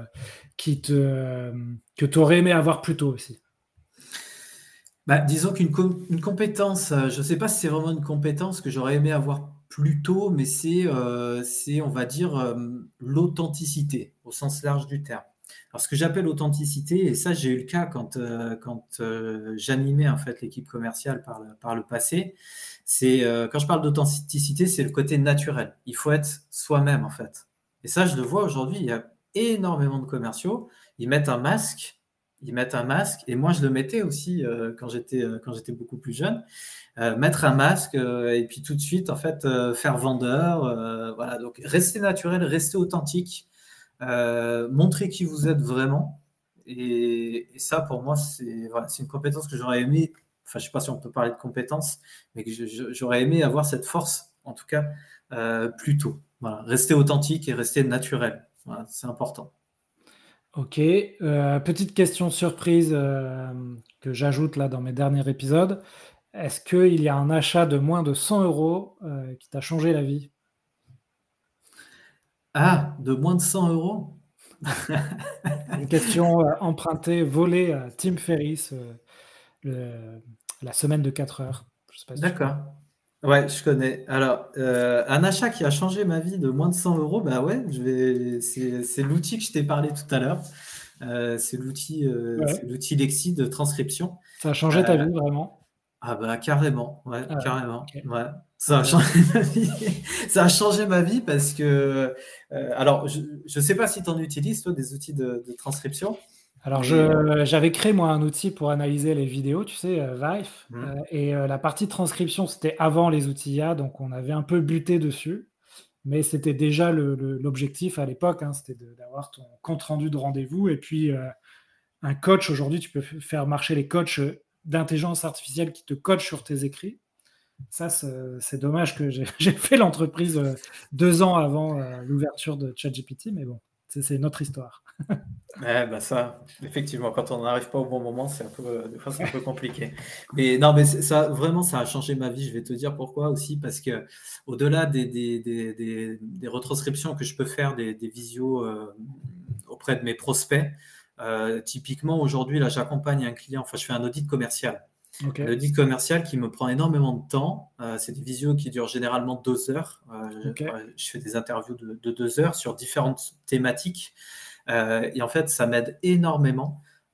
que tu aurais aimé avoir plus tôt aussi? Bah, disons une compétence, je ne sais pas si c'est vraiment une compétence que j'aurais aimé avoir plus tôt, mais c'est, on va dire, l'authenticité au sens large du terme. Alors, ce que j'appelle authenticité, et ça, j'ai eu le cas quand j'animais en fait l'équipe commerciale par le passé, c'est quand je parle d'authenticité, c'est le côté naturel. Il faut être soi-même en fait. Et ça, je le vois aujourd'hui, il y a énormément de commerciaux, ils mettent un masque ils mettent un masque et moi je le mettais aussi quand j'étais beaucoup plus jeune. Mettre un masque et puis tout de suite en fait faire vendeur. Voilà, donc rester naturel, rester authentique, montrer qui vous êtes vraiment. Et ça pour moi c'est une compétence que j'aurais aimé. Enfin, je sais pas si on peut parler de compétence, mais que j'aurais aimé avoir cette force, en tout cas, plus tôt. Voilà, rester authentique et rester naturel. Voilà, c'est important. Ok. Petite question surprise que j'ajoute là dans mes derniers épisodes. Est-ce qu'il y a un achat de moins de 100 euros qui t'a changé la vie? Ah, de moins de 100 euros. Ouais. C'est une question empruntée, volée à Tim Ferriss, le- la semaine de 4 heures. Je sais pas si tu connais. D'accord. Ouais, je connais. Alors, un achat qui a changé ma vie de moins de 100 euros, bah ouais, c'est l'outil que je t'ai parlé tout à l'heure. C'est Ouais. l'outil Lexi de transcription. Ça a changé ta Euh, vie vraiment? ah bah carrément, ouais, Ah ouais, carrément, ok. ouais. Ça a changé Intéressant. ma vie. Ça a changé ma vie parce que, alors, je ne sais pas si tu en utilises, toi, des outils de transcription, Alors mais j'avais créé moi un outil pour analyser les vidéos, tu sais, Vive, hmm, et la partie transcription, c'était avant les outils IA, donc on avait un peu buté dessus, mais c'était déjà l'objectif à l'époque, hein, c'était d'avoir ton compte rendu de rendez-vous et puis un coach, aujourd'hui, tu peux faire marcher les coachs d'intelligence artificielle qui te coachent sur tes écrits. Ça, c'est dommage que j'ai j'ai fait l'entreprise 2 ans avant l'ouverture de ChatGPT, mais bon, c'est notre histoire. ouais, bah ça, effectivement, quand on n'arrive pas au bon moment, c'est un peu, des fois, c'est un peu compliqué. Mais non, mais ça, vraiment, ça a changé ma vie. Je vais te dire pourquoi aussi, parce que au-delà des retranscriptions que je peux faire, des visios auprès de mes prospects, typiquement aujourd'hui, là, j'accompagne un client, enfin, je fais un audit commercial. Ok, Un audit commercial qui me prend énormément de temps. C'est des visios qui durent généralement 2 heures. ok, Je fais des interviews de 2 heures sur différentes thématiques. Et en fait, ça m'aide énormément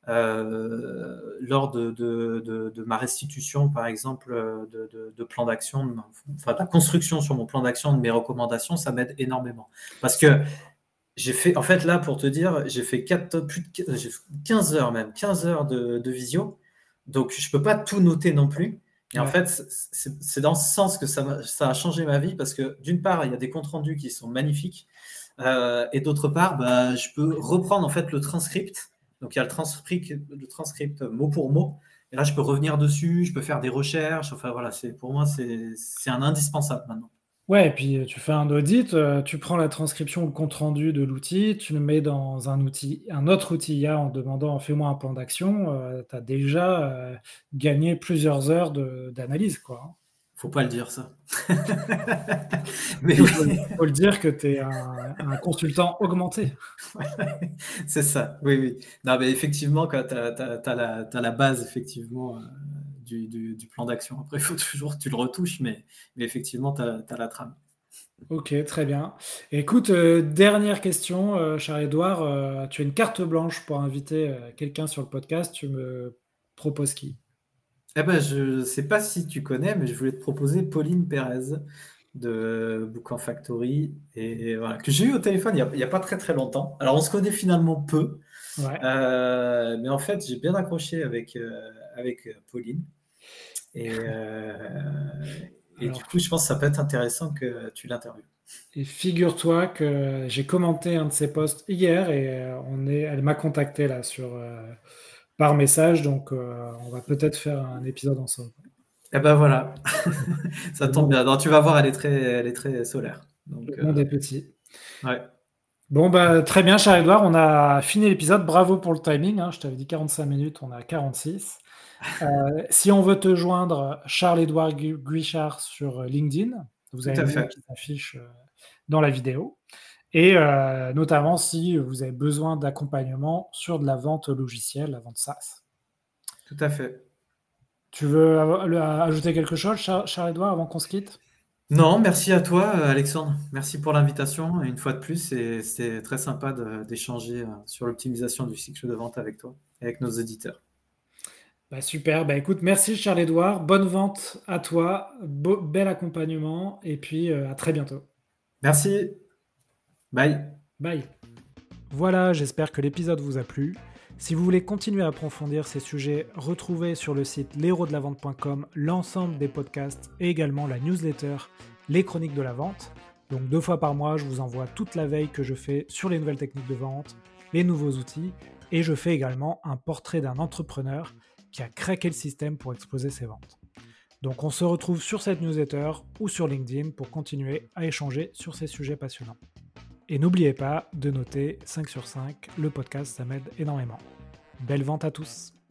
lors de ma restitution, par exemple, de plan d'action, enfin de la construction sur mon plan d'action de mes recommandations, ça m'aide énormément. Parce que j'ai fait, en fait, là, pour te dire, j'ai fait 15 heures même, 15 heures de visio. Donc, je peux pas tout noter non plus. Et en fait, c'est dans ce sens que ça a changé ma vie parce que d'une part, il y a des comptes rendus qui sont magnifiques. Et d'autre part, je peux reprendre en fait le transcript. Donc, il y a le transcript mot pour mot. Et là, je peux revenir dessus, je peux faire des recherches. Enfin, voilà, pour moi, c'est un indispensable maintenant. Ouais, et puis tu fais un audit, tu prends la transcription ou le compte rendu de l'outil, tu le mets dans un autre outil IA en demandant: «Fais-moi un plan d'action», tu as déjà, gagné plusieurs heures d'analyse, quoi, hein. Faut pas le dire ça. Mais Si, oui. faut le dire que tu es un consultant augmenté. C'est ça, oui, oui. Non, mais effectivement, quand tu as la base effectivement, du plan d'action. Après, il faut toujours que tu le retouches, mais effectivement, tu as la trame. OK, très bien. Écoute, dernière question, cher Édouard, tu as une carte blanche pour inviter, quelqu'un sur le podcast, tu me proposes qui? Eh ben, je sais pas si tu connais, mais je voulais te proposer Pauline Pérez de Boucan Factory et voilà, que j'ai eu au téléphone il y a pas très, très longtemps. Alors on se connaît finalement peu, Ouais. mais en fait, j'ai bien accroché avec, Pauline et du Alors coup, je pense que ça peut être intéressant que tu l'interviewes. et figure-toi que j'ai commenté un de ses posts hier et elle m'a contacté là par message donc on va peut-être faire un épisode ensemble. Et ben voilà, ça Le tombe monde bien. Non, tu vas voir, elle est très solaire. le Donc, monde est petit. ouais. Bon, bah, très bien, cher Édouard, on a fini l'épisode. Bravo pour le timing, hein. Je t'avais dit 45 minutes, on est à 46. Si on veut te joindre, Charles-Édouard Guichard sur LinkedIn, vous Tout avez à le nom fait. qui s'affiche dans la vidéo. Et notamment si vous avez besoin d'accompagnement sur de la vente logicielle, la vente SaaS. Tout à fait. Tu veux ajouter quelque chose, Charles-Édouard, avant qu'on se quitte? Non, merci à toi, Alexandre. Merci pour l'invitation. Et une fois de plus, c'était très sympa d'échanger sur l'optimisation du cycle de vente avec toi et avec nos auditeurs. Bah, super, bah, écoute, merci Charles-Édouard, bonne vente à toi, bel accompagnement et puis à très bientôt. Merci. Bye. Bye. Voilà, j'espère que l'épisode vous a plu. Si vous voulez continuer à approfondir ces sujets, retrouvez sur le site l'héros-de-la-vente.com l'ensemble des podcasts et également la newsletter Les Chroniques de la Vente. Donc 2 fois par mois, je vous envoie toute la veille que je fais sur les nouvelles techniques de vente, les nouveaux outils, et je fais également un portrait d'un entrepreneur qui a craqué le système pour exploser ses ventes. Donc on se retrouve sur cette newsletter ou sur LinkedIn pour continuer à échanger sur ces sujets passionnants. Et n'oubliez pas de noter 5 sur 5, le podcast ça m'aide énormément. Belle vente à tous!